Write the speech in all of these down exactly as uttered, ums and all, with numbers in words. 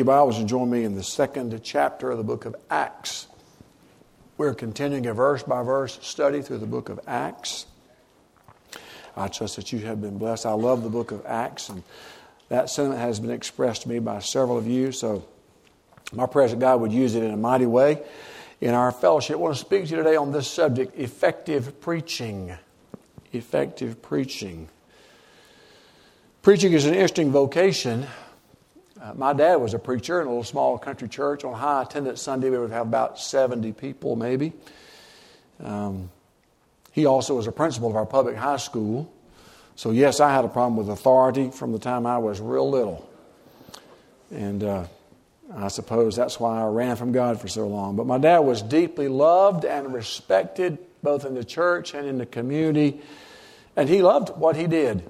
your Bibles and join me in the second chapter of the book of Acts. We're continuing a verse-by-verse study through the book of Acts. I trust that you have been blessed. I love the book of Acts, and that sentiment has been expressed to me by several of you, so my prayer is that God would use it in a mighty way in our fellowship. I want to speak to you today on this subject, effective preaching. Effective preaching. Preaching is an interesting vocation. Uh, my dad was a preacher in a little small country church. On high attendance Sunday, we would have about seventy people maybe. Um, he also was a principal of our public high school. So yes, I had a problem with authority from the time I was real little. And uh, I suppose that's why I ran from God for so long. But my dad was deeply loved and respected both in the church and in the community. And he loved what he did.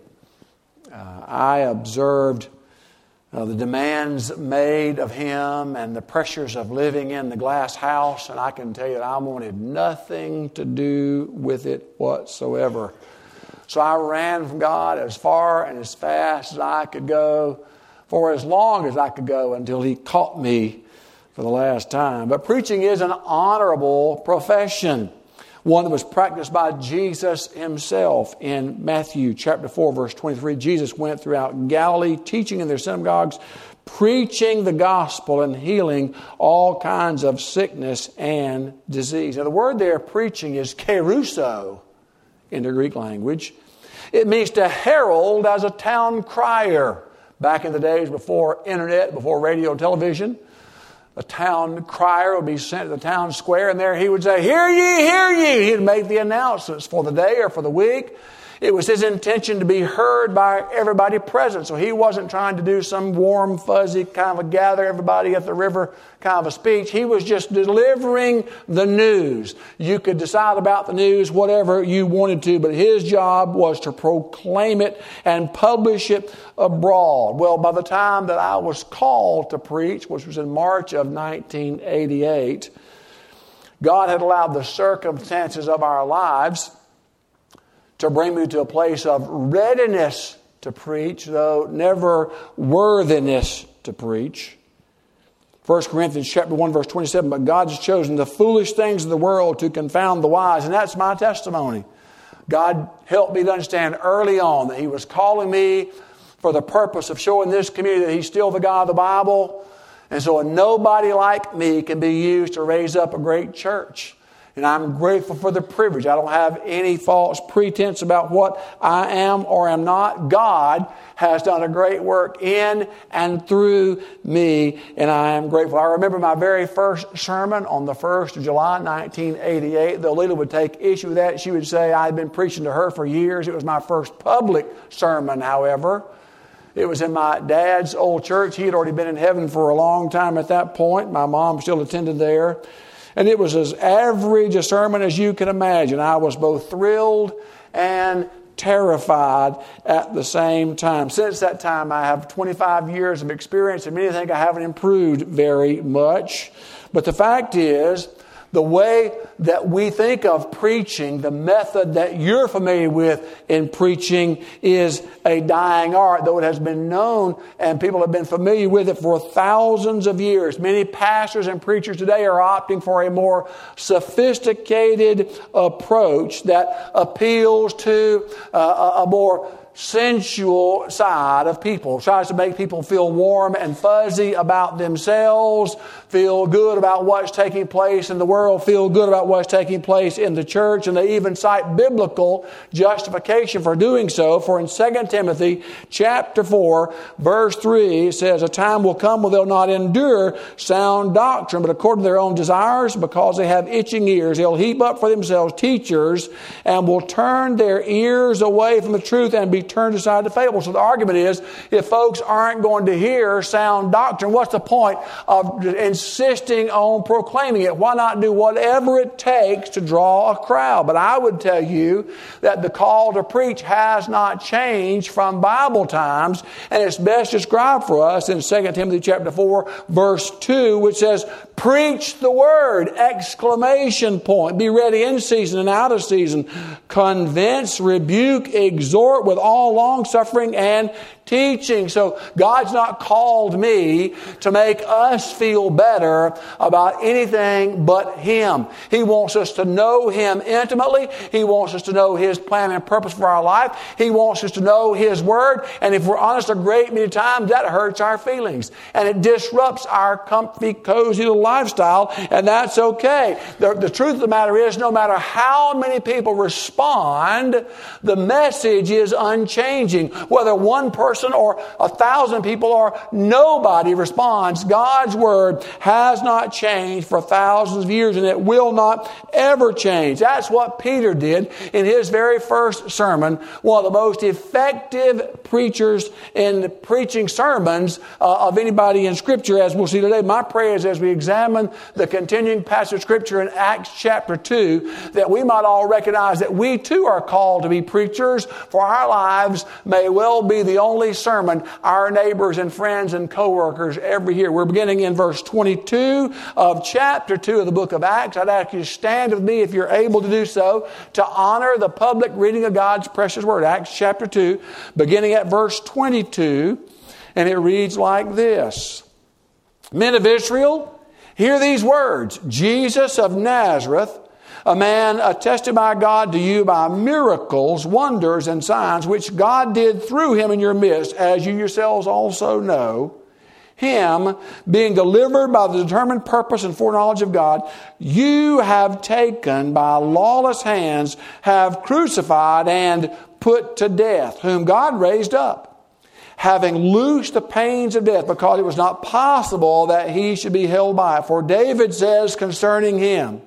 Uh, I observed Uh, the demands made of him and the pressures of living in the glass house. And I can tell you that I wanted nothing to do with it whatsoever. So I ran from God as far and as fast as I could go for as long as I could go until he caught me for the last time. But preaching is an honorable profession, one that was practiced by Jesus himself. In Matthew chapter four, verse twenty-three, Jesus went throughout Galilee, teaching in their synagogues, preaching the gospel and healing all kinds of sickness and disease. Now the word there, preaching, is keruso in the Greek language. It means to herald as a town crier. Back in the days before internet, before radio and television, a town crier would be sent to the town square, and there he would say, "Hear ye, hear ye." He'd make the announcements for the day or for the week. It was his intention to be heard by everybody present. So he wasn't trying to do some warm, fuzzy kind of a gather everybody at the river kind of a speech. He was just delivering the news. You could decide about the news whatever you wanted to, but his job was to proclaim it and publish it abroad. Well, by the time that I was called to preach, which was in March of nineteen eighty-eight, God had allowed the circumstances of our lives to bring me to a place of readiness to preach, though never worthiness to preach. First Corinthians chapter one, verse twenty-seven, but God has chosen the foolish things of the world to confound the wise. And that's my testimony. God helped me to understand early on that he was calling me for the purpose of showing this community that he's still the God of the Bible. And so nobody like me can be used to raise up a great church. And I'm grateful for the privilege. I don't have any false pretense about what I am or am not. God has done a great work in and through me, and I am grateful. I remember my very first sermon on the first of July, nineteen eighty-eight. Though Lila would take issue with that, she would say I had been preaching to her for years. It was my first public sermon, however. It was in my dad's old church. He had already been in heaven for a long time at that point. My mom still attended there. And it was as average a sermon as you can imagine. I was both thrilled and terrified at the same time. Since that time, I have twenty-five years of experience, and many think I haven't improved very much. But the fact is, the way that we think of preaching, the method that you're familiar with in preaching, is a dying art, though it has been known and people have been familiar with it for thousands of years. Many pastors and preachers today are opting for a more sophisticated approach that appeals to uh, a more sensual side of people. Tries to make people feel warm and fuzzy about themselves, feel good about what's taking place in the world, feel good about what's taking place in the church, and they even cite biblical justification for doing so. For in Second Timothy chapter four, verse three, it says, "A time will come when they'll not endure sound doctrine, but according to their own desires, because they have itching ears, they'll heap up for themselves teachers and will turn their ears away from the truth and be turned aside to fables." So the argument is, if folks aren't going to hear sound doctrine, what's the point of insisting on proclaiming it? Why not do whatever it takes to draw a crowd? But I would tell you that the call to preach has not changed from Bible times, and it's best described for us in Second Timothy chapter four, verse two, which says, "Preach the word!" Exclamation point. Be ready in season and out of season. Convince, rebuke, exhort with all long suffering and teaching. So God's not called me to make us feel better about anything but Him. He wants us to know Him intimately. He wants us to know His plan and purpose for our life. He wants us to know His Word. And if we're honest, a great many times that hurts our feelings. And it disrupts our comfy, cozy little lifestyle. And that's okay. The, the truth of the matter is, no matter how many people respond, the message is unchanging. Whether one person or a thousand people or nobody responds, God's Word has not changed for thousands of years, and it will not ever change. That's what Peter did in his very first sermon. One of the most effective preachers in preaching sermons uh, of anybody in Scripture, as we'll see today. My prayer is, as we examine the continuing passage of Scripture in Acts chapter two, that we might all recognize that we too are called to be preachers, for our lives may well be the only sermon our neighbors and friends and co-workers ever hear. We're beginning in verse twenty-two of chapter two of the book of Acts. I'd ask you to stand with me, if you're able to do so, to honor the public reading of God's precious Word. Acts chapter two, beginning at verse twenty-two, and it reads like this. Men of Israel, hear these words. Jesus of Nazareth, a man attested by God to you by miracles, wonders, and signs, which God did through him in your midst, as you yourselves also know. Him, being delivered by the determined purpose and foreknowledge of God, you have taken by lawless hands, have crucified and put to death, whom God raised up, having loosed the pains of death, because it was not possible that he should be held by it. For David says concerning him,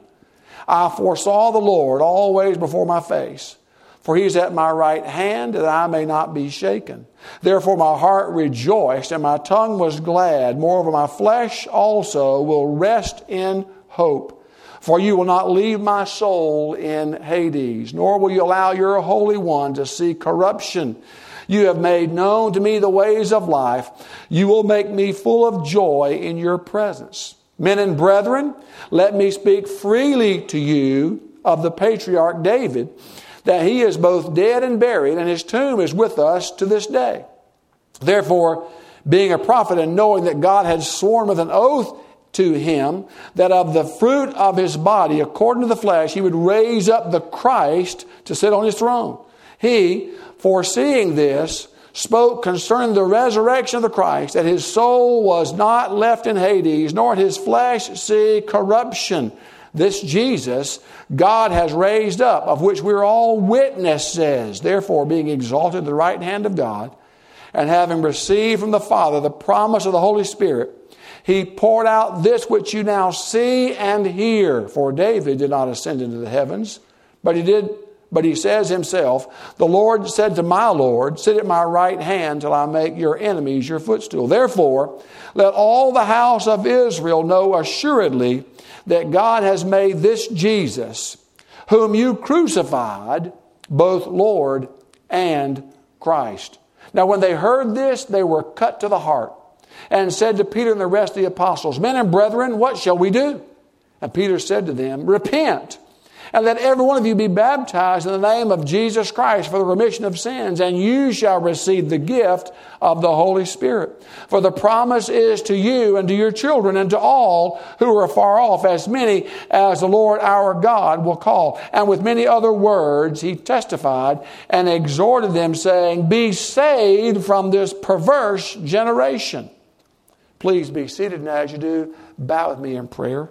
I foresaw the Lord always before my face, for he is at my right hand, that I may not be shaken. Therefore my heart rejoiced, and my tongue was glad. Moreover, my flesh also will rest in hope. For you will not leave my soul in Hades, nor will you allow your Holy One to see corruption. You have made known to me the ways of life. You will make me full of joy in your presence. Men and brethren, let me speak freely to you of the patriarch David, that he is both dead and buried, and his tomb is with us to this day. Therefore, being a prophet and knowing that God had sworn with an oath to him, that of the fruit of his body, according to the flesh, he would raise up the Christ to sit on his throne. He, foreseeing this, spoke concerning the resurrection of the Christ, that his soul was not left in Hades, nor his flesh see corruption. This Jesus God has raised up, of which we are all witnesses. Therefore, being exalted at the right hand of God, and having received from the Father the promise of the Holy Spirit, he poured out this which you now see and hear. For David did not ascend into the heavens, but he did. But he says himself, the Lord said to my Lord, sit at my right hand till I make your enemies your footstool. Therefore, let all the house of Israel know assuredly that God has made this Jesus, whom you crucified, both Lord and Christ. Now when they heard this, they were cut to the heart, and said to Peter and the rest of the apostles, Men and brethren, what shall we do? And Peter said to them, Repent, and let every one of you be baptized in the name of Jesus Christ for the remission of sins, and you shall receive the gift of the Holy Spirit. For the promise is to you and to your children and to all who are far off, as many as the Lord our God will call. And with many other words he testified and exhorted them, saying, Be saved from this perverse generation. Please be seated, and as you do, bow with me in prayer.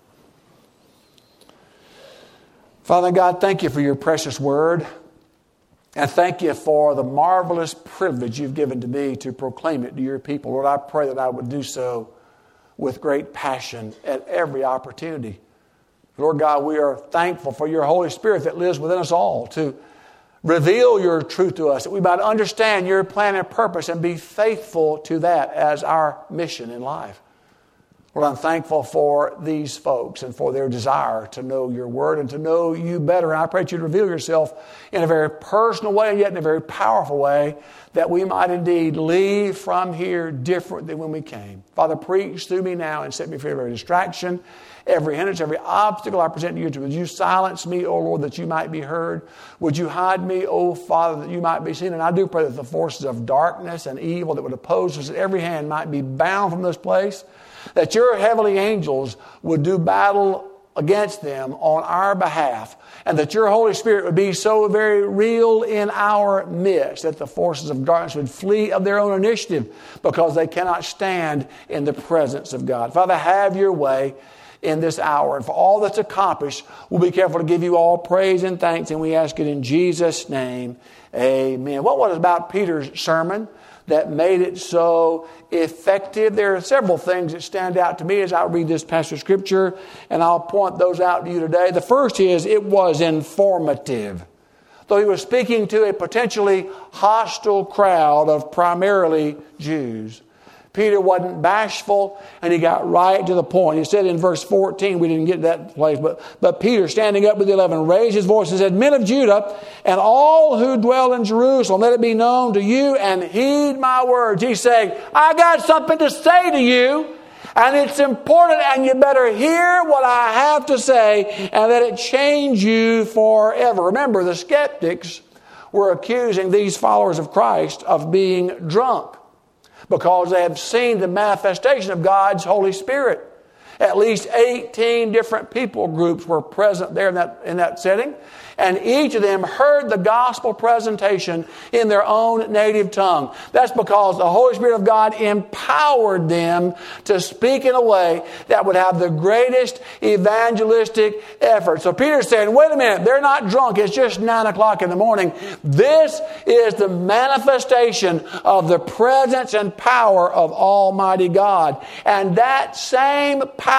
Father God, thank you for your precious word. And thank you for the marvelous privilege you've given to me to proclaim it to your people. Lord, I pray that I would do so with great passion at every opportunity. Lord God, we are thankful for your Holy Spirit that lives within us all to reveal your truth to us, that we might understand your plan and purpose and be faithful to that as our mission in life. Lord, I'm thankful for these folks and for their desire to know your word and to know you better. And I pray that you'd reveal yourself in a very personal way and yet in a very powerful way, that we might indeed leave from here different than when we came. Father, preach through me now and set me free of every distraction, every hindrance, every obstacle I present to you. Would you silence me, O Lord, that you might be heard? Would you hide me, O Father, that you might be seen? And I do pray that the forces of darkness and evil that would oppose us at every hand might be bound from this place, that your heavenly angels would do battle against them on our behalf, and that your Holy Spirit would be so very real in our midst that the forces of darkness would flee of their own initiative because they cannot stand in the presence of God. Father, have your way in this hour. And for all that's accomplished, we'll be careful to give you all praise and thanks, and we ask it in Jesus' name. Amen. What was it about Peter's sermon that made it so effective? There are several things that stand out to me as I read this passage of Scripture, and I'll point those out to you today. The first is it was informative. Though he was speaking to a potentially hostile crowd of primarily Jews, Peter wasn't bashful, and he got right to the point. He said in verse fourteen, we didn't get to that place, but, but Peter, standing up with the eleven, raised his voice and said, "Men of Judah, and all who dwell in Jerusalem, let it be known to you, and heed my words." He's saying, I got something to say to you, and it's important, and you better hear what I have to say, and let it change you forever. Remember, the skeptics were accusing these followers of Christ of being drunk, because they have seen the manifestation of God's Holy Spirit. At least eighteen different people groups were present there in that, in that setting. And each of them heard the gospel presentation in their own native tongue. That's because the Holy Spirit of God empowered them to speak in a way that would have the greatest evangelistic effort. So Peter's saying, wait a minute, they're not drunk. It's just nine o'clock in the morning. This is the manifestation of the presence and power of Almighty God. And that same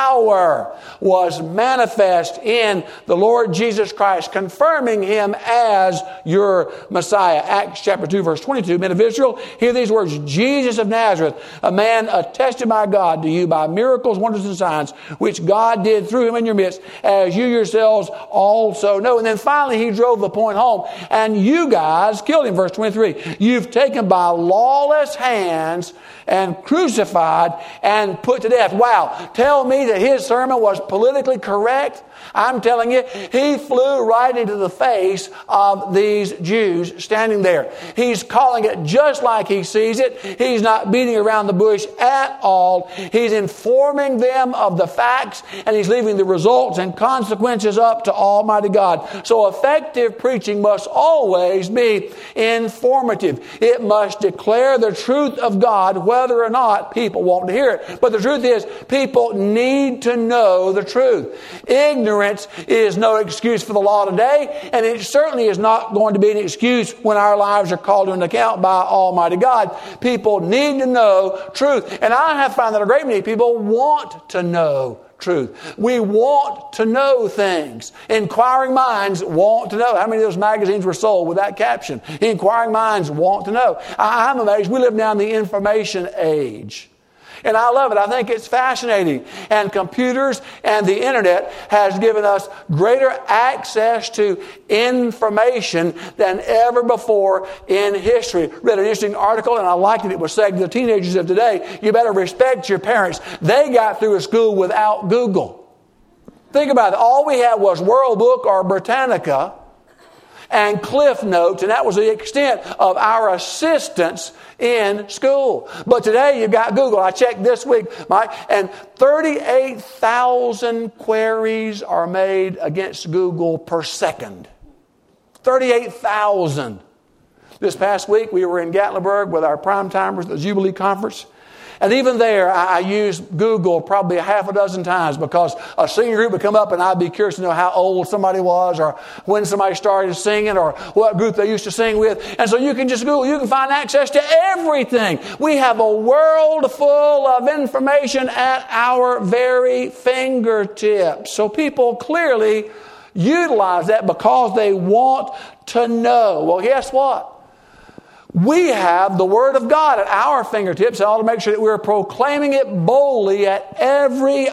power was manifest in the Lord Jesus Christ, confirming him as your Messiah. Acts chapter two, verse twenty-two. Men of Israel, hear these words. Jesus of Nazareth, a man attested by God to you by miracles, wonders, and signs, which God did through him in your midst, as you yourselves also know. And then finally, he drove the point home. And you guys killed him, verse twenty-three. You've taken by lawless hands and crucified and put to death. Wow. Tell me that his sermon was politically correct? I'm telling you, he flew right into the face of these Jews standing there. He's calling it just like he sees it. He's not beating around the bush at all. He's informing them of the facts, and he's leaving the results and consequences up to Almighty God. So effective preaching must always be informative. It must declare the truth of God, whether or not people want to hear it. But the truth is, people need to know the truth. Ignorance is no excuse for the law today, and it certainly is not going to be an excuse when our lives are called to an account by Almighty God. People need to know truth. And I have found that a great many people want to know truth. We want to know things. Inquiring minds want to know. How many of those magazines were sold with that caption? Inquiring minds want to know. I'm amazed. We live now in the information age. And I love it. I think it's fascinating. And computers and the internet has given us greater access to information than ever before in history. Read an interesting article, and I liked it. It was saying to the teenagers of today, you better respect your parents. They got through school without Google. Think about it. All we had was World Book or Britannica and Cliff Notes, and that was the extent of our assistance in school. But today you've got Google. I checked this week, Mike, and thirty-eight thousand queries are made against Google per second. thirty-eight thousand. This past week we were in Gatlinburg with our prime timers at the Jubilee Conference. And even there, I used Google probably a half a dozen times because a singing group would come up and I'd be curious to know how old somebody was or when somebody started singing or what group they used to sing with. And so you can just Google. You can find access to everything. We have a world full of information at our very fingertips. So people clearly utilize that because they want to know. Well, guess what? We have the Word of God at our fingertips and ought to make sure that we're proclaiming it boldly at every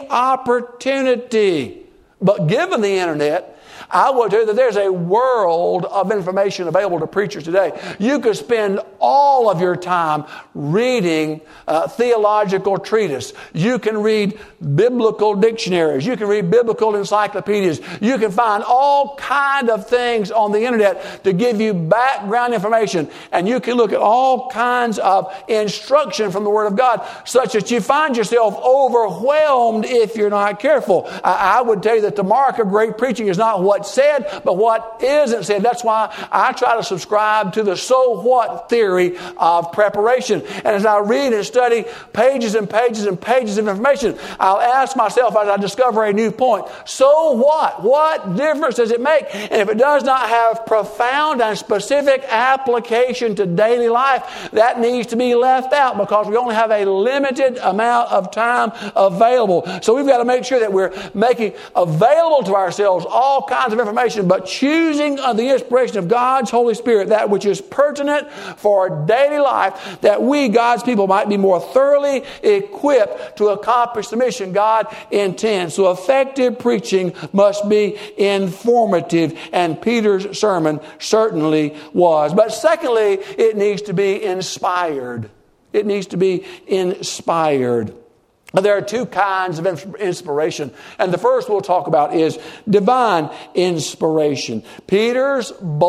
opportunity. But given the internet, I will tell you that there's a world of information available to preachers today. You could spend all of your time reading uh, theological treatises. You can read biblical dictionaries. You can read biblical encyclopedias. You can find all kind of things on the internet to give you background information. And you can look at all kinds of instruction from the Word of God, such that you find yourself overwhelmed if you're not careful. I, I would tell you that the mark of great preaching is not what said, but what isn't said. That's why I try to subscribe to the so what theory of preparation. And as I read and study pages and pages and pages of information, I'll ask myself as I discover a new point, so what? What difference does it make? And if it does not have profound and specific application to daily life, that needs to be left out because we only have a limited amount of time available. So we've got to make sure that we're making available to ourselves all kinds of information, but choosing under the inspiration of God's Holy Spirit that which is pertinent for daily life, that we, God's people, might be more thoroughly equipped to accomplish the mission God intends. So effective preaching must be informative, and Peter's sermon certainly was. But secondly, it needs to be inspired. It needs to be inspired. There are two kinds of inspiration. And the first we'll talk about is divine inspiration. Peter's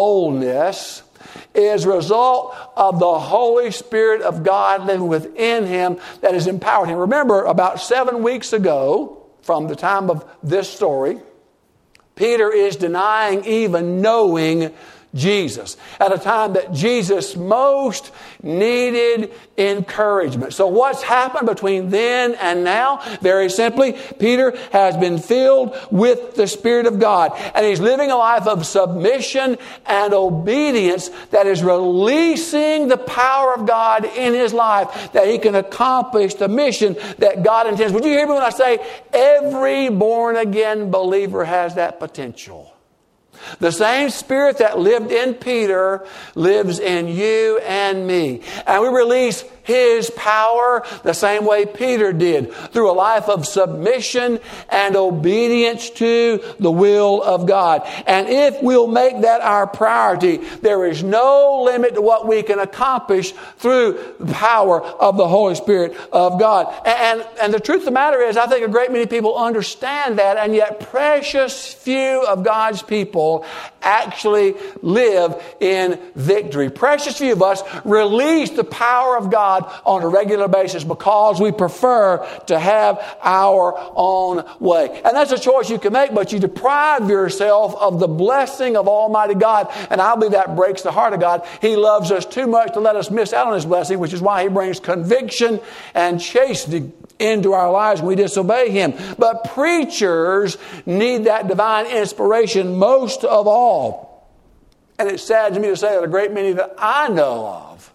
boldness is a result of the Holy Spirit of God living within him that has empowered him. Remember, about seven weeks ago, from the time of this story, Peter is denying even knowing Jesus at a time that Jesus most needed encouragement. So what's happened between then and now? Very simply, Peter has been filled with the Spirit of God, and he's living a life of submission and obedience that is releasing the power of God in his life that he can accomplish the mission that God intends. Would you hear me when I say every born-again believer has that potential? The same Spirit that lived in Peter lives in you and me. And we release His power the same way Peter did, through a life of submission and obedience to the will of God. And if we'll make that our priority, there is no limit to what we can accomplish through the power of the Holy Spirit of God. And, and the truth of the matter is, I think a great many people understand that, and yet precious few of God's people actually live in victory. Precious few of us release the power of God on a regular basis because we prefer to have our own way. And that's a choice you can make, but you deprive yourself of the blessing of Almighty God. And I believe that breaks the heart of God. He loves us too much to let us miss out on His blessing, which is why He brings conviction and chastening into our lives when we disobey Him. But preachers need that divine inspiration most of all. And it's sad to me to say that a great many that I know of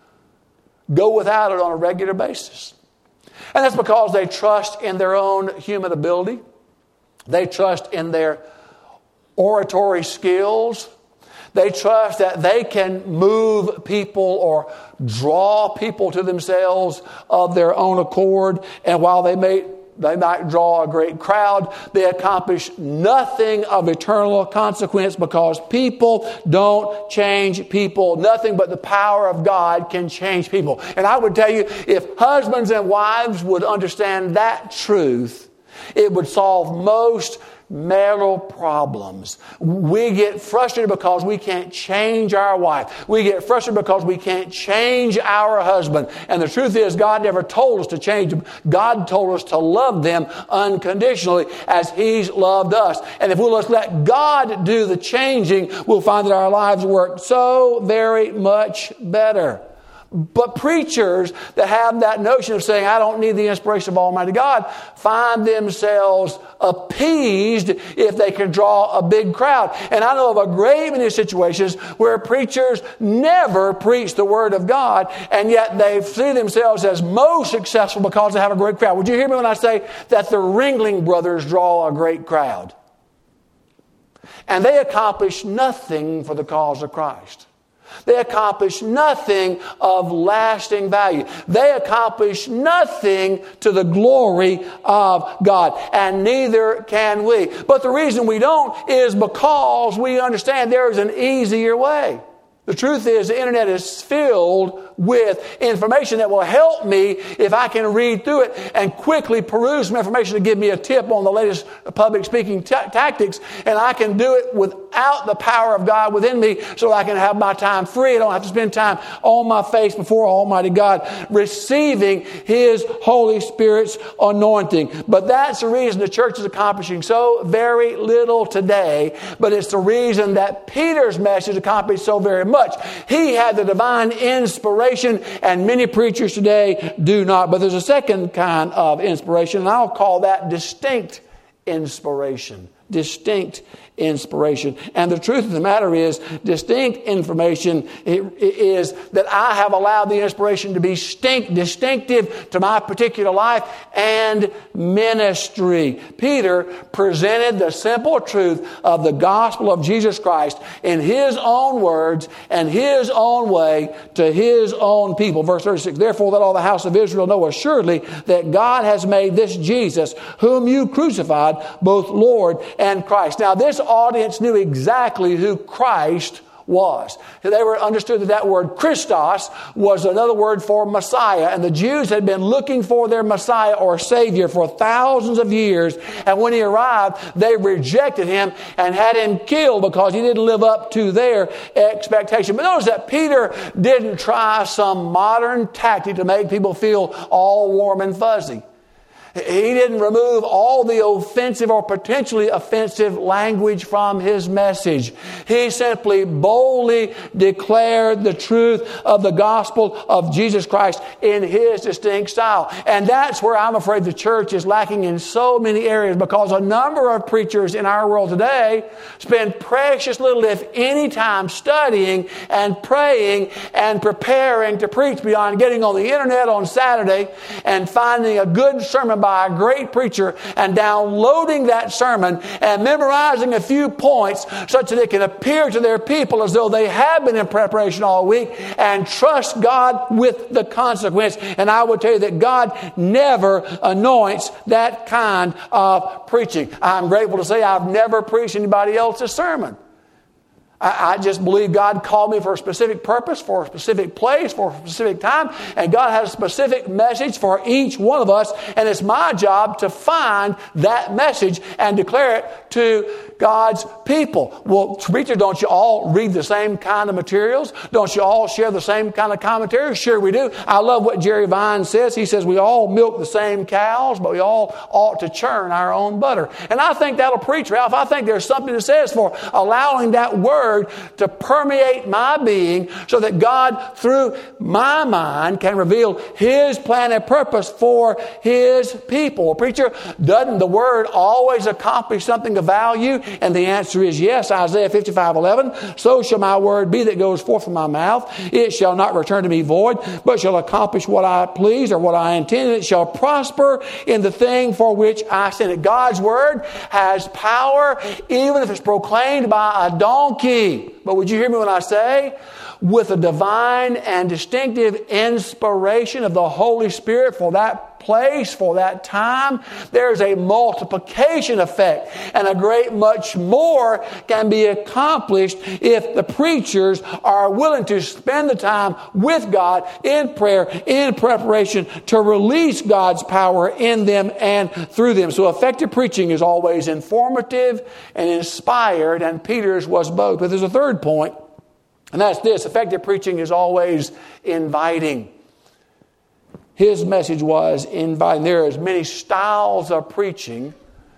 go without it on a regular basis. And that's because they trust in their own human ability. They trust in their oratory skills. They trust that they can move people or draw people to themselves of their own accord. And while they may They might draw a great crowd, they accomplish nothing of eternal consequence because people don't change people. Nothing but the power of God can change people. And I would tell you, if husbands and wives would understand that truth, it would solve most marital problems. We get frustrated because we can't change our wife. We get frustrated because we can't change our husband. And the truth is, God never told us to change them. God told us to love them unconditionally as He's loved us. And if we'll just let God do the changing, we'll find that our lives work so very much better. But preachers that have that notion of saying, I don't need the inspiration of Almighty God, find themselves appeased if they can draw a big crowd. And I know of a great many situations where preachers never preach the Word of God, and yet they see themselves as most successful because they have a great crowd. Would you hear me when I say that the Ringling Brothers draw a great crowd? And they accomplish nothing for the cause of Christ. They accomplish nothing of lasting value. They accomplish nothing to the glory of God. And neither can we. But the reason we don't is because we understand there is an easier way. The truth is the internet is filled with information that will help me if I can read through it and quickly peruse some information to give me a tip on the latest public speaking t- tactics. And I can do it without the power of God within me so I can have my time free. I don't have to spend time on my face before Almighty God receiving His Holy Spirit's anointing. But that's the reason the church is accomplishing so very little today. But it's the reason that Peter's message accomplished so very much. He had the divine inspiration, and many preachers today do not. But there's a second kind of inspiration, and I'll call that distinct inspiration. Distinct inspiration. And the truth of the matter is, distinct information is that I have allowed the inspiration to be distinct, distinctive to my particular life and ministry. Peter presented the simple truth of the gospel of Jesus Christ in his own words and his own way to his own people. Verse thirty-six, therefore let all the house of Israel know assuredly that God has made this Jesus, whom you crucified, both Lord and Christ. Now this audience knew exactly who Christ was. They were understood that that word Christos was another word for Messiah. And the Jews had been looking for their Messiah or Savior for thousands of years. And when he arrived, they rejected him and had him killed because he didn't live up to their expectation. But notice that Peter didn't try some modern tactic to make people feel all warm and fuzzy. He didn't remove all the offensive or potentially offensive language from his message. He simply boldly declared the truth of the gospel of Jesus Christ in his distinct style. And that's where I'm afraid the church is lacking in so many areas, because a number of preachers in our world today spend precious little, if any, time studying and praying and preparing to preach beyond getting on the internet on Saturday and finding a good sermon by a great preacher and downloading that sermon and memorizing a few points such that it can appear to their people as though they have been in preparation all week, and trust God with the consequence. And I would tell you that God never anoints that kind of preaching. I'm grateful to say I've never preached anybody else's sermon. I just believe God called me for a specific purpose, for a specific place, for a specific time. And God has a specific message for each one of us. And it's my job to find that message and declare it to God's people. Well, preacher, don't you all read the same kind of materials? Don't you all share the same kind of commentaries? Sure we do. I love what Jerry Vine says. He says we all milk the same cows, but we all ought to churn our own butter. And I think that'll preach, Ralph. I think there's something that says for allowing that word to permeate my being so that God, through my mind, can reveal His plan and purpose for His people. Well, preacher, doesn't the word always accomplish something of value? And the answer is yes. Isaiah fifty-five eleven, so shall my word be that goes forth from my mouth. It shall not return to me void, but shall accomplish what I please or what I intend. It shall prosper in the thing for which I sent it. God's word has power, even if it's proclaimed by a donkey. But would you hear me when I say, with a divine and distinctive inspiration of the Holy Spirit for that place, for that time, there's a multiplication effect, and a great much more can be accomplished if the preachers are willing to spend the time with God in prayer, in preparation to release God's power in them and through them. So effective preaching is always informative and inspired, and Peter's was both. But there's a third point, and that's this: effective preaching is always inviting. His message was inviting. There are as many styles of preaching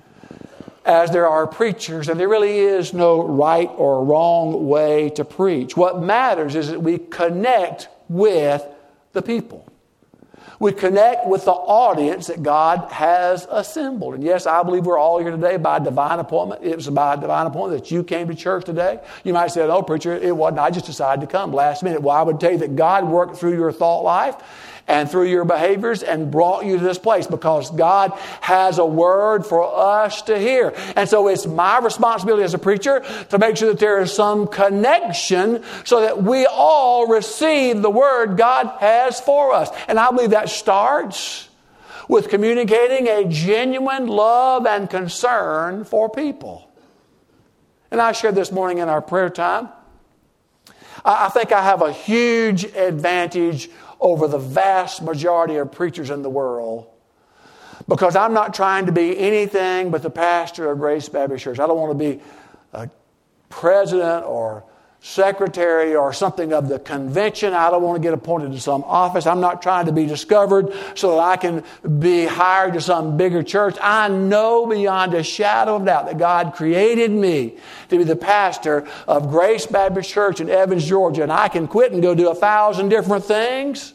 as there are preachers, and there really is no right or wrong way to preach. What matters is that we connect with the people. We connect with the audience that God has assembled. And yes, I believe we're all here today by divine appointment. It was by divine appointment that you came to church today. You might say, oh, preacher, it wasn't. I just decided to come last minute. Well, I would tell you that God worked through your thought life and through your behaviors and brought you to this place because God has a word for us to hear. And so it's my responsibility as a preacher to make sure that there is some connection so that we all receive the word God has for us. And I believe that starts with communicating a genuine love and concern for people. And I shared this morning in our prayer time. I think I have a huge advantage over the vast majority of preachers in the world because I'm not trying to be anything but the pastor of Grace Baptist Church. I don't want to be a president or secretary or something of the convention. I don't want to get appointed to some office. I'm not trying to be discovered so that I can be hired to some bigger church. I know beyond a shadow of doubt that God created me to be the pastor of Grace Baptist Church in Evans, Georgia, and I can quit and go do a thousand different things,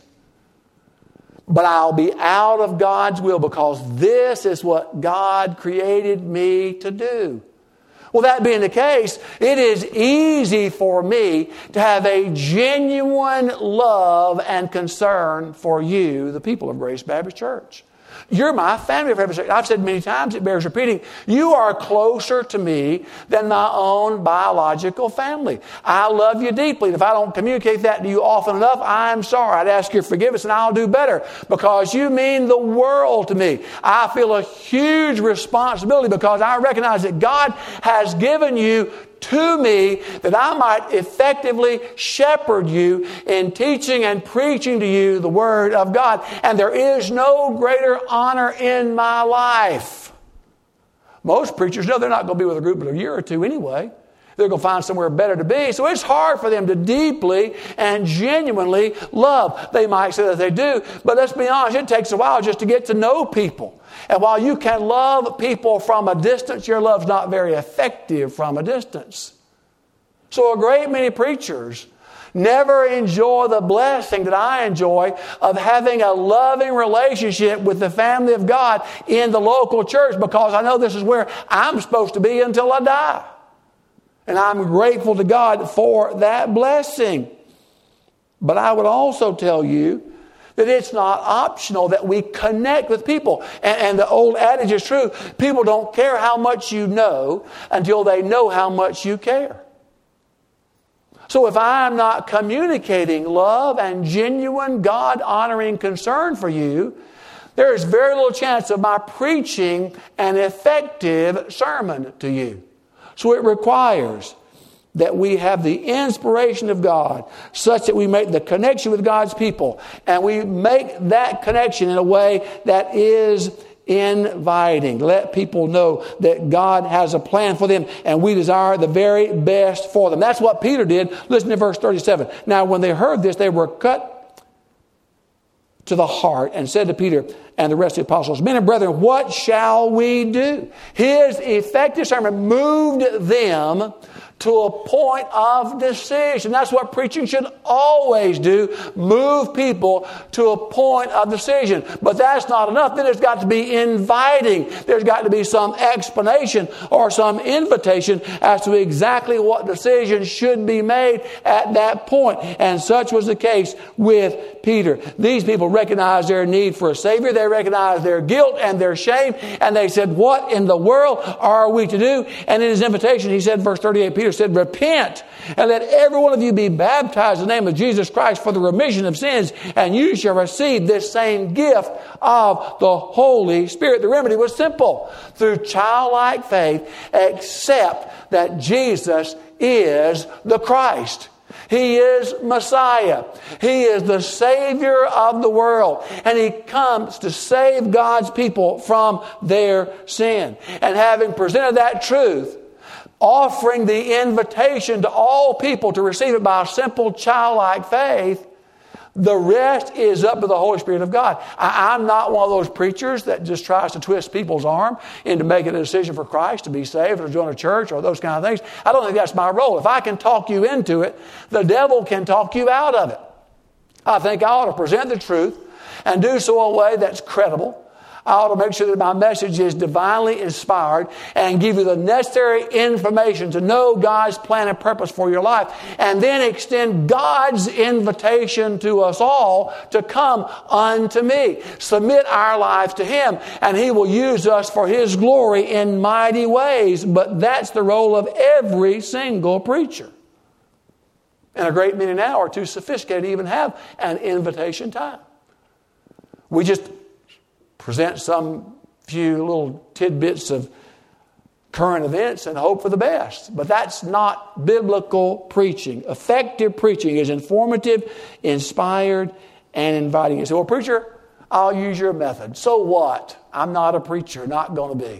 but I'll be out of God's will because this is what God created me to do. Well, that being the case, it is easy for me to have a genuine love and concern for you, the people of Grace Baptist Church. You're my family. I've said many times, it bears repeating, you are closer to me than my own biological family. I love you deeply. And if I don't communicate that to you often enough, I'm sorry. I'd ask your forgiveness and I'll do better because you mean the world to me. I feel a huge responsibility because I recognize that God has given you to me that I might effectively shepherd you in teaching and preaching to you the Word of God. And there is no greater honor in my life. Most preachers know they're not going to be with a group for a year or two anyway. They're going to find somewhere better to be. So it's hard for them to deeply and genuinely love. They might say that they do, but let's be honest, it takes a while just to get to know people. And while you can love people from a distance, your love's not very effective from a distance. So a great many preachers never enjoy the blessing that I enjoy of having a loving relationship with the family of God in the local church because I know this is where I'm supposed to be until I die. And I'm grateful to God for that blessing. But I would also tell you that it's not optional that we connect with people. And, and the old adage is true. People don't care how much you know until they know how much you care. So if I'm not communicating love and genuine God-honoring concern for you, there is very little chance of my preaching an effective sermon to you. So it requires that we have the inspiration of God such that we make the connection with God's people and we make that connection in a way that is inviting. Let people know that God has a plan for them and we desire the very best for them. That's what Peter did. Listen to verse thirty-seven. Now when they heard this, they were cut to the heart and said to Peter and the rest of the apostles, men and brethren, what shall we do? His effective sermon moved them to a point of decision. That's what preaching should always do. Move people to a point of decision. But that's not enough. Then there's got to be inviting. There's got to be some explanation or some invitation as to exactly what decision should be made at that point. And such was the case with Peter. These people recognized their need for a Savior. They recognized their guilt and their shame. And they said, what in the world are we to do? And in his invitation, he said, verse thirty-eight, Peter said, repent and let every one of you be baptized in the name of Jesus Christ for the remission of sins, and you shall receive this same gift of the Holy Spirit. The remedy was simple. Through childlike faith, accept that Jesus is the Christ. He is Messiah. He is the Savior of the world. And He comes to save God's people from their sin. And having presented that truth, offering the invitation to all people to receive it by a simple childlike faith, the rest is up to the Holy Spirit of God. I, I'm not one of those preachers that just tries to twist people's arm into making a decision for Christ to be saved or join a church or those kind of things. I don't think that's my role. If I can talk you into it, the devil can talk you out of it. I think I ought to present the truth and do so in a way that's credible. I ought to make sure that my message is divinely inspired and give you the necessary information to know God's plan and purpose for your life. And then extend God's invitation to us all to come unto me. Submit our lives to Him, and He will use us for His glory in mighty ways. But that's the role of every single preacher. And a great many now are too sophisticated to even have an invitation time. We just present some few little tidbits of current events and hope for the best. But that's not biblical preaching. Effective preaching is informative, inspired, and inviting. You say, well, preacher, I'll use your method. So what? I'm not a preacher, not going to be.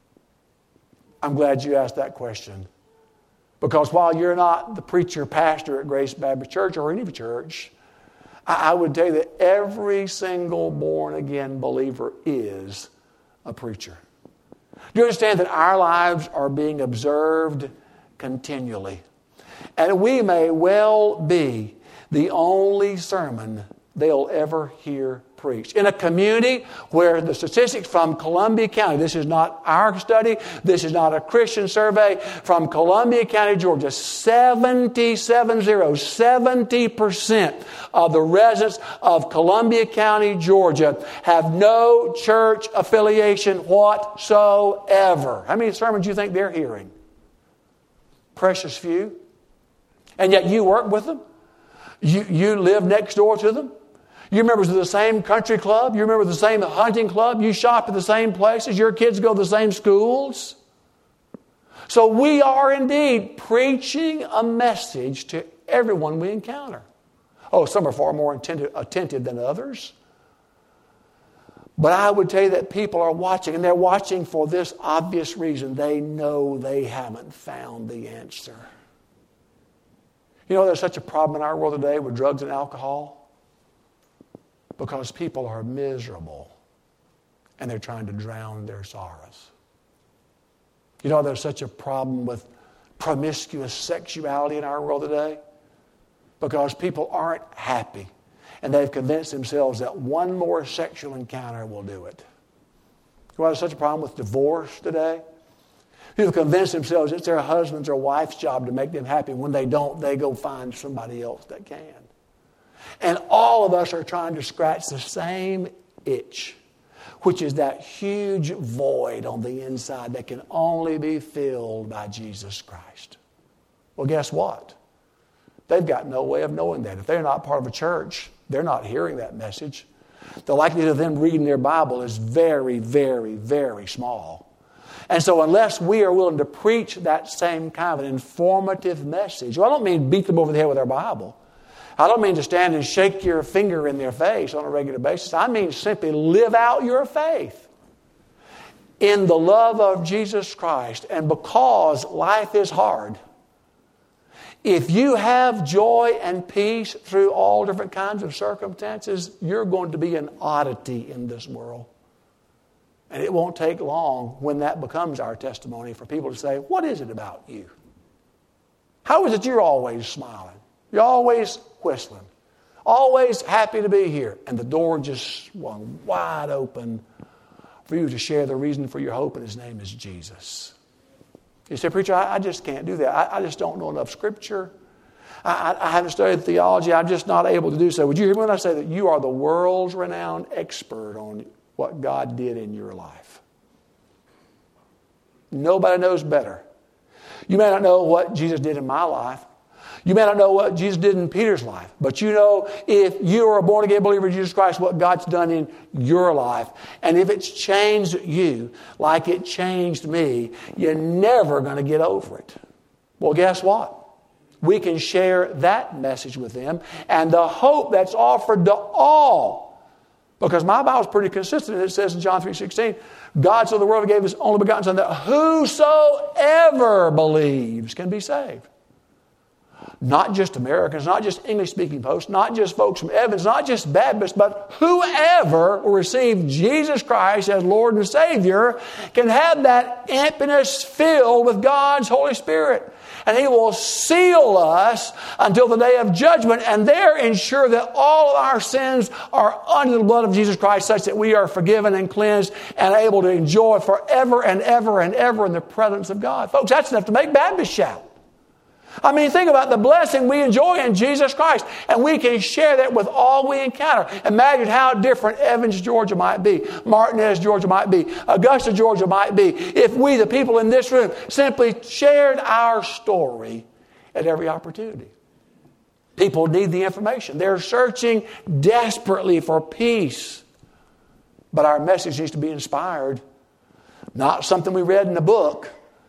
I'm glad you asked that question. Because while you're not the preacher, pastor at Grace Baptist Church or any church, I would tell you that every single born-again believer is a preacher. Do you understand that our lives are being observed continually? And we may well be the only sermon they'll ever hear preached. In a community where the statistics from Columbia County, this is not our study, this is not a Christian survey, from Columbia County, Georgia, seventy-seven, seventy percent of the residents of Columbia County, Georgia have no church affiliation whatsoever. How many sermons do you think they're hearing? Precious few. And yet you work with them. You, you live next door to them. You're members of the same country club. You're members of the same hunting club. You shop at the same places. Your kids go to the same schools. So we are indeed preaching a message to everyone we encounter. Oh, some are far more attentive, attentive than others. But I would tell you that people are watching, and they're watching for this obvious reason. They know they haven't found the answer. You know, there's such a problem in our world today with drugs and alcohol. Because people are miserable and they're trying to drown their sorrows. You know, there's such a problem with promiscuous sexuality in our world today because people aren't happy and they've convinced themselves that one more sexual encounter will do it. You know, there's such a problem with divorce today. People convince themselves it's their husband's or wife's job to make them happy. When they don't, they go find somebody else that can. And all of us are trying to scratch the same itch, which is that huge void on the inside that can only be filled by Jesus Christ. Well, guess what? They've got no way of knowing that. If they're not part of a church, they're not hearing that message. The likelihood of them reading their Bible is very, very, very small. And so unless we are willing to preach that same kind of an informative message, well, I don't mean beat them over the head with our Bible. I don't mean to stand and shake your finger in their face on a regular basis. I mean simply live out your faith in the love of Jesus Christ. And because life is hard, if you have joy and peace through all different kinds of circumstances, you're going to be an oddity in this world. And it won't take long when that becomes our testimony for people to say, what is it about you? How is it you're always smiling? You're always whistling. Always happy to be here. And the door just swung wide open for you to share the reason for your hope, and His name is Jesus. You say, preacher, I, I just can't do that. I, I just don't know enough Scripture. I, I, I haven't studied theology. I'm just not able to do so. Would you hear me when I say that you are the world's renowned expert on what God did in your life? Nobody knows better. You may not know what Jesus did in my life. You may not know what Jesus did in Peter's life, but you know if you are a born-again believer in Jesus Christ, what God's done in your life. And if it's changed you like it changed me, you're never going to get over it. Well, guess what? We can share that message with them and the hope that's offered to all. Because my Bible's pretty consistent. It says in John three sixteen, God so the world gave His only begotten Son that whosoever believes can be saved. Not just Americans, not just English-speaking folks, not just folks from Evans, not just Baptists, but whoever will receive Jesus Christ as Lord and Savior can have that emptiness filled with God's Holy Spirit. And He will seal us until the day of judgment and there ensure that all of our sins are under the blood of Jesus Christ such that we are forgiven and cleansed and able to enjoy forever and ever and ever in the presence of God. Folks, that's enough to make Baptists shout. I mean, think about the blessing we enjoy in Jesus Christ. And we can share that with all we encounter. Imagine how different Evans, Georgia might be. Martinez, Georgia might be. Augusta, Georgia might be. If we, the people in this room, simply shared our story at every opportunity. People need the information. They're searching desperately for peace. But our message needs to be inspired. Not something we read in a book,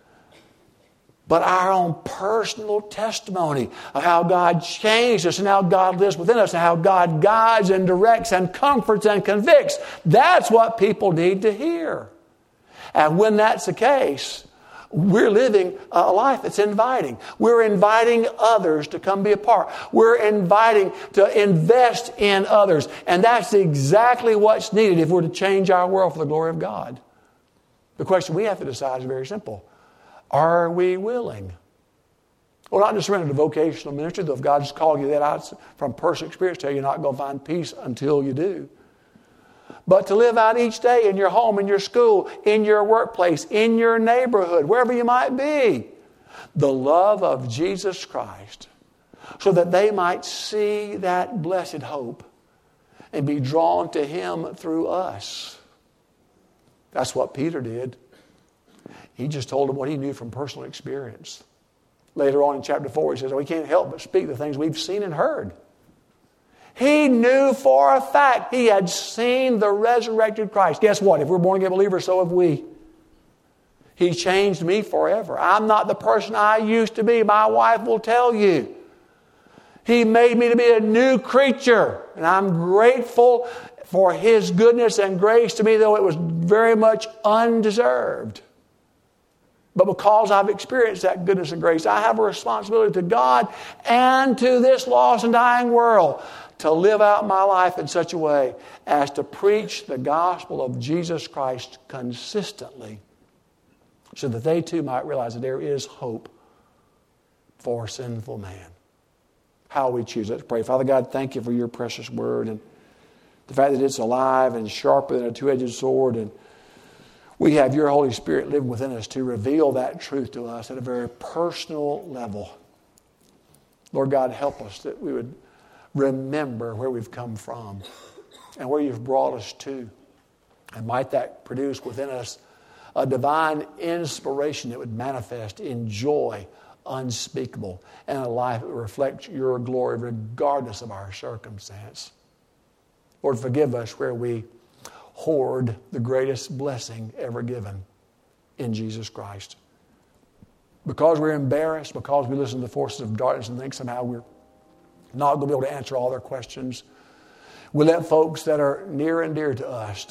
but our own personal testimony of how God changed us and how God lives within us and how God guides and directs and comforts and convicts. That's what people need to hear. And when that's the case, we're living a life that's inviting. We're inviting others to come be a part. We're inviting to invest in others. And that's exactly what's needed if we're to change our world for the glory of God. The question we have to decide is very simple. Are we willing? Well, not just surrender to vocational ministry, though if God's called you that out from personal experience, tell you you're not going to find peace until you do. But to live out each day in your home, in your school, in your workplace, in your neighborhood, wherever you might be, the love of Jesus Christ, so that they might see that blessed hope and be drawn to Him through us. That's what Peter did. He just told them what he knew from personal experience. Later on in chapter four, he says, we can't help but speak the things we've seen and heard. He knew for a fact he had seen the resurrected Christ. Guess what? If we're born again believers, so have we. He changed me forever. I'm not the person I used to be. My wife will tell you. He made me to be a new creature. And I'm grateful for His goodness and grace to me, though it was very much undeserved. But because I've experienced that goodness and grace, I have a responsibility to God and to this lost and dying world to live out my life in such a way as to preach the gospel of Jesus Christ consistently so that they too might realize that there is hope for sinful man. How we choose. Let's pray. Father God, thank You for Your precious word and the fact that it's alive and sharper than a two-edged sword, and we have Your Holy Spirit living within us to reveal that truth to us at a very personal level. Lord God, help us that we would remember where we've come from and where You've brought us to. And might that produce within us a divine inspiration that would manifest in joy unspeakable and a life that reflects Your glory regardless of our circumstance. Lord, forgive us where we hoard the greatest blessing ever given in Jesus Christ. Because we're embarrassed, because we listen to the forces of darkness and think somehow we're not going to be able to answer all their questions, we let folks that are near and dear to us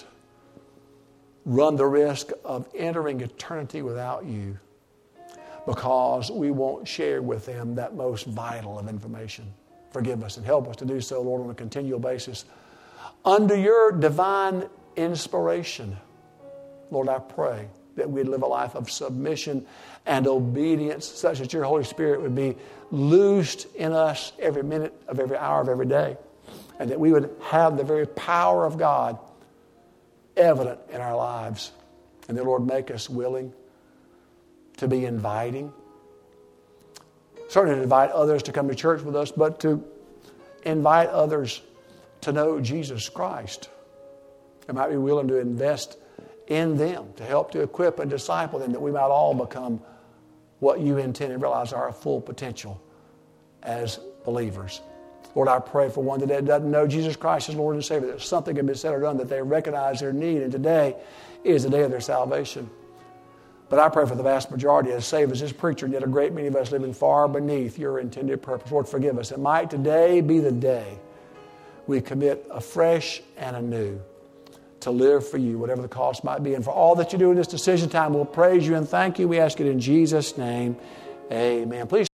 run the risk of entering eternity without You because we won't share with them that most vital of information. Forgive us and help us to do so, Lord, on a continual basis under Your divine inspiration. Lord, I pray that we'd live a life of submission and obedience such that Your Holy Spirit would be loosed in us every minute of every hour of every day, and that we would have the very power of God evident in our lives. And that, Lord, make us willing to be inviting. Certainly to invite others to come to church with us, but to invite others to know Jesus Christ. And might be willing to invest in them, to help to equip and disciple them, that we might all become what You intend and realize our full potential as believers. Lord, I pray for one that doesn't know Jesus Christ as Lord and Savior, that something can be said or done, that they recognize their need, and today is the day of their salvation. But I pray for the vast majority, as saved as this preacher, and yet a great many of us living far beneath Your intended purpose. Lord, forgive us. It might today be the day we commit afresh and anew to live for You, whatever the cost might be. And for all that You do in this decision time, we'll praise You and thank You. We ask it in Jesus' name. Amen. Please